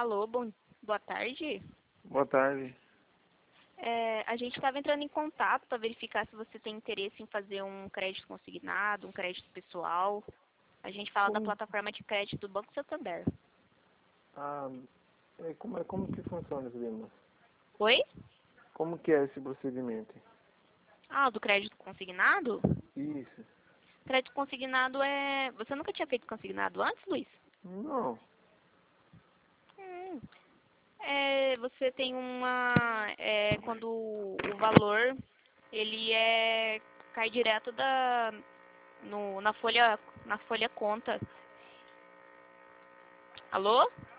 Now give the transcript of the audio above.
Alô, boa tarde. Boa tarde. A gente estava entrando em contato para verificar se você tem interesse em fazer um crédito consignado, um crédito pessoal. A gente fala da Como, plataforma de crédito do Banco Santander. ah, como que funciona esse negócio? Oi? Como que é esse procedimento? Ah, do crédito consignado? Isso. Crédito consignado é... Você nunca tinha feito consignado antes, Luiz? Não. Hum. Você tem quando o valor, ele cai direto na folha conta. Alô?